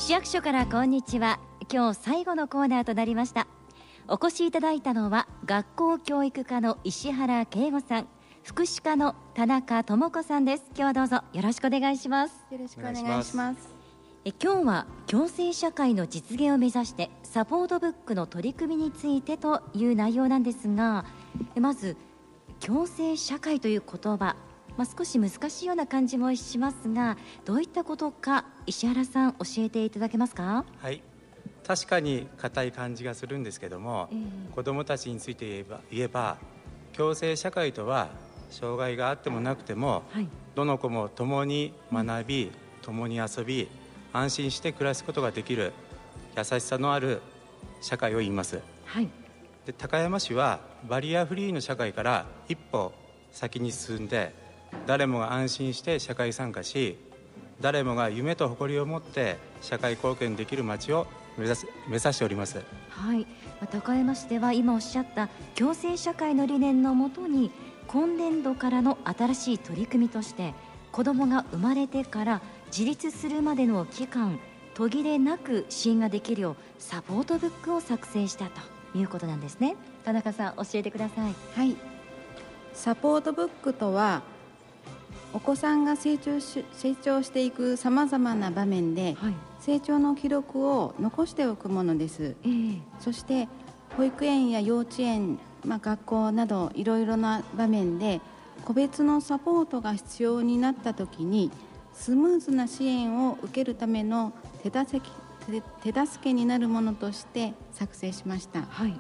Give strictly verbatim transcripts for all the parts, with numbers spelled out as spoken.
市役所からこんにちは。今日最後のコーナーとなりました。お越しいただいたのは学校教育課の石原圭吾さん、福祉課の田中智子さんです。今日はどうぞよろしくお願いします。 よろしくお願いします。 え今日は共生社会の実現を目指してサポートブックの取り組みについてという内容なんですが、まず共生社会という言葉、まあ、少し難しいような感じもしますが、どういったことか石原さん教えていただけますか？ はい、確かに硬い感じがするんですけども、 えー、 子どもたちについて言えば、言えば共生社会とは障害があってもなくても、はい、どの子も共に学び、うん、共に遊び安心して暮らすことができる優しさのある社会を言います、はい、で高山市はバリアフリーの社会から一歩先に進んで、誰もが安心して社会参加し、誰もが夢と誇りを持って社会貢献できる街を目指す目指しております。 はい、高山市では今おっしゃった共生社会の理念のもとに、今年度からの新しい取り組みとして子どもが生まれてから自立するまでの期間、途切れなく支援ができるようサポートブックを作成したということなんですね。田中さん教えてください。 はい、サポートブックとはお子さんが成長し、成長していくさまざまな場面で、はい、成長の記録を残しておくものです、えー、そして保育園や幼稚園、まあ、学校などいろいろな場面で個別のサポートが必要になったときにスムーズな支援を受けるための手助け、手助けになるものとして作成しました、はい、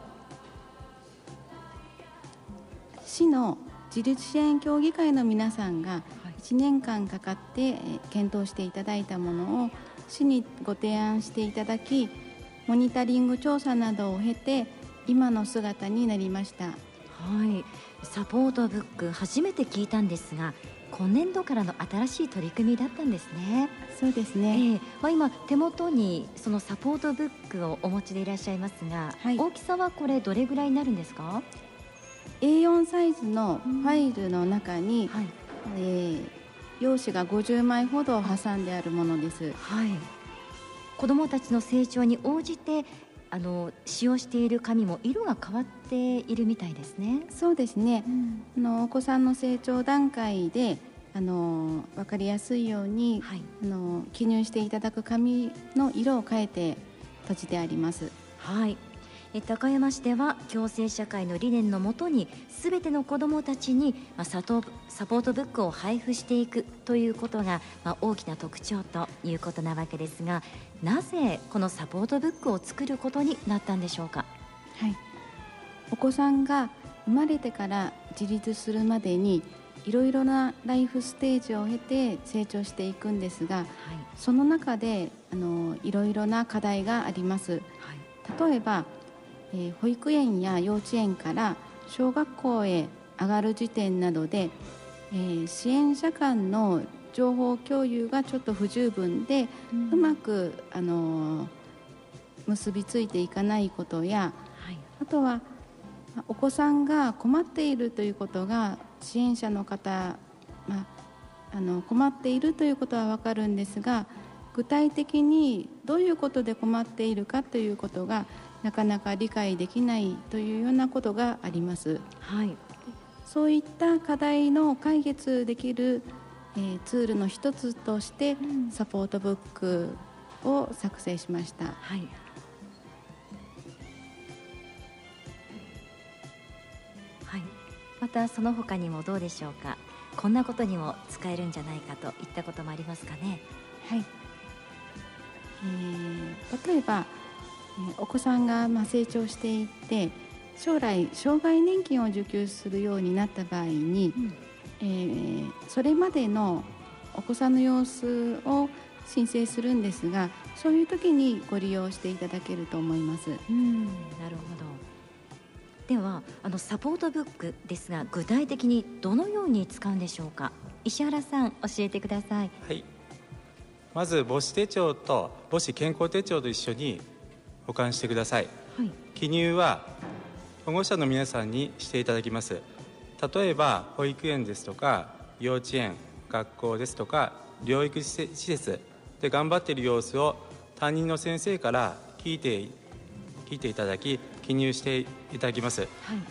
市の自立支援協議会の皆さんがいちねんかんかかって検討していただいたものを市にご提案していただき、モニタリング調査などを経て今の姿になりました。 はい、サポートブック初めて聞いたんですが、今年度からの新しい取り組みだったんですね。 そうですね、 えーまあ、今手元にそのサポートブックをお持ちでいらっしゃいますが、はい、大きさはこれどれぐらいになるんですか？ エーよん サイズのファイルの中に、うんはいえー、用紙がごじゅうまいほど挟んであるものです、はい、 子どもたちの成長に応じてあの使用している紙も色が変わっているみたいですね。 そうですね、うん、あのお子さんの成長段階であの分かりやすいように、はい、あの記入していただく紙の色を変えて閉じてあります。 はい、え高山市では共生社会の理念のもとにすべての子どもたちに、まあ、サトサポートブックを配布していくということが、まあ、大きな特徴ということなわけですが、なぜこのサポートブックを作ることになったんでしょうか？ はい、お子さんが生まれてから自立するまでにいろいろなライフステージを経て成長していくんですが、はい、その中であのいろいろな課題があります、はい、例えばえー、保育園や幼稚園から小学校へ上がる時点などで、えー、支援者間の情報共有がちょっと不十分で、うん、うまく、あのー、結びついていかないことや、はい、あとはお子さんが困っているということが支援者の方、まあ、あの困っているということは分かるんですが、具体的にどういうことで困っているかということがなかなか理解できないというようなことがあります、はい、そういった課題の解決できる、えー、ツールの一つとして、うん、サポートブックを作成しました、はい、 はい、またその他にもどうでしょうか？こんなことにも使えるんじゃないかといったこともありますかね？ はい、えー、例えばお子さんがまあ成長していって将来障害年金を受給するようになった場合に、うんえー、それまでのお子さんの様子を申請するんですが、そういう時にご利用していただけると思います。 うん、なるほど。ではあのサポートブックですが、具体的にどのように使うんでしょうか？石原さん教えてください。 はい、まず母子手帳と母子健康手帳と一緒に保管してください、はい、記入は保護者の皆さんにしていただきます。例えば保育園ですとか幼稚園、学校ですとか療育施設で頑張っている様子を担任の先生から聞いて聞いていただき記入していただきます、はい、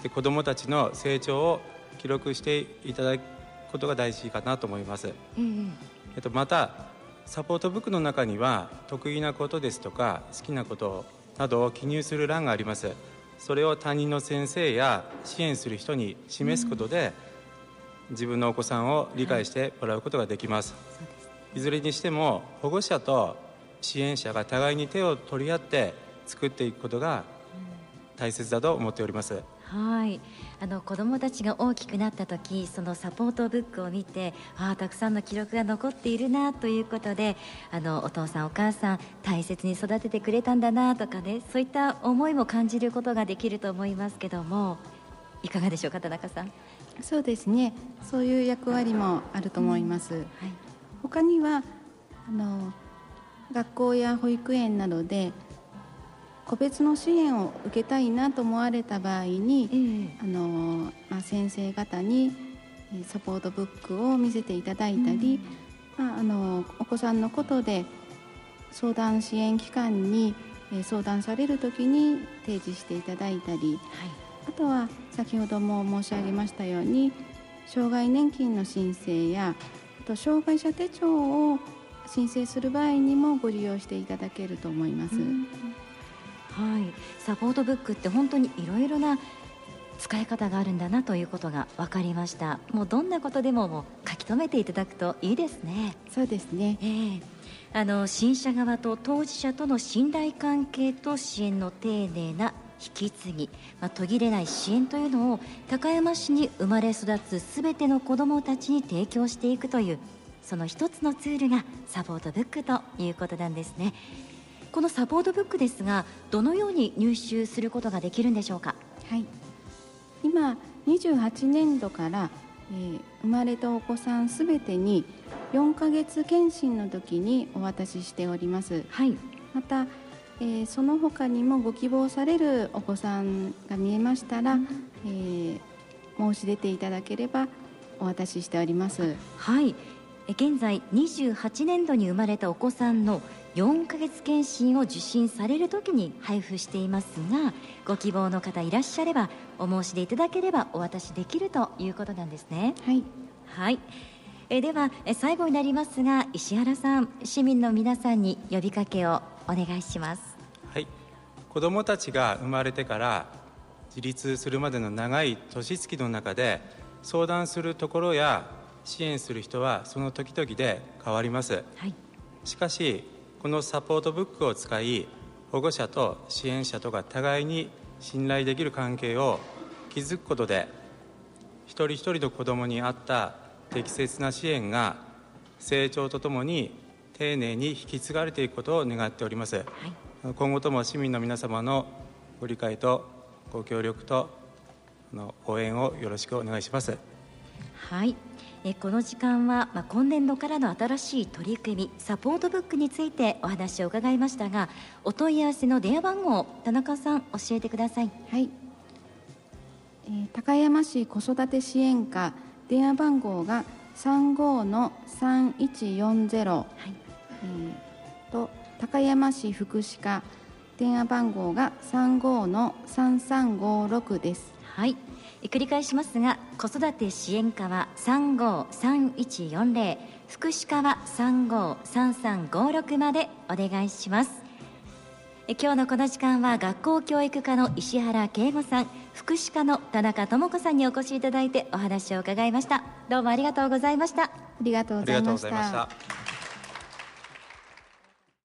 で子どもたちの成長を記録していただくことが大事かなと思います、えーえっと、またサポートブックの中には得意なことですとか好きなことなどを記入する欄があります。それを担任の先生や支援する人に示すことで、うん、自分のお子さんを理解してもらうことができます、はい、いずれにしても保護者と支援者が互いに手を取り合って作っていくことが大切だと思っております。 はい、あの子どもたちが大きくなった時、そのサポートブックを見て、ああたくさんの記録が残っているなということで、あのお父さんお母さん大切に育ててくれたんだなとかね、そういった思いも感じることができると思いますけども、いかがでしょうか田中さん。 そうですね、そういう役割もあると思います、うん、はい、他にはあの学校や保育園などで個別の支援を受けたいなと思われた場合に、えーあのまあ、先生方にサポートブックを見せていただいたり、うんまあ、あのお子さんのことで相談支援機関に相談されるときに提示していただいたり、はい、あとは先ほども申し上げましたように障害年金の申請やあと障害者手帳を申請する場合にもご利用していただけると思います、うんはい、サポートブックって本当にいろいろな使い方があるんだなということが分かりました。もうどんなことでももう書き留めていただくといいですね。 そうですね、 えー、あの新社側と当事者との信頼関係と支援の丁寧な引き継ぎ、まあ、途切れない支援というのを高山市に生まれ育つすべての子どもたちに提供していくという、その一つのツールがサポートブックということなんですね。このサポートブックですが、どのように入手することができるんでしょうか。 はい、今にじゅうはちねんどから、えー、生まれたお子さんすべてによんかげつ検診の時にお渡ししております、はい、また、えー、その他にもご希望されるお子さんが見えましたら、うん、えー、申し出ていただければお渡ししております。 はい、現在にじゅうはちねんどに生まれたお子さんのよんかげつ検診を受診されるときに配布していますが、ご希望の方いらっしゃればお申し出いただければお渡しできるということなんですね。 はい、 はい、えでは最後になりますが、石原さん、市民の皆さんに呼びかけをお願いします。 はい、子どもたちが生まれてから自立するまでの長い年月の中で相談するところや支援する人はその時々で変わります、はい、しかしこのサポートブックを使い、保護者と支援者とが互いに信頼できる関係を築くことで、一人一人の子どもに合った適切な支援が成長とともに丁寧に引き継がれていくことを願っております、はい、今後とも市民の皆様のご理解とご協力と応援をよろしくお願いします。 はい、えこの時間は、まあ、今年度からの新しい取り組みサポートブックについてお話を伺いましたが、お問い合わせの電話番号、田中さん教えてください。 はい、えー、高山市子育て支援課電話番号が さんごのさんいちよんゼロ、はい、えー、と高山市福祉課電話番号が さんごのさんさんごろく です。 はい、繰り返しますが、子育て支援課はさんごさんいちよんゼロ、福祉課はさんごさんさんごろくまでお願いします。今日のこの時間は学校教育課の石原圭吾さん、福祉課の田中智子さんにお越しいただいてお話を伺いました。どうもありがとうございました。 ありがとうございました。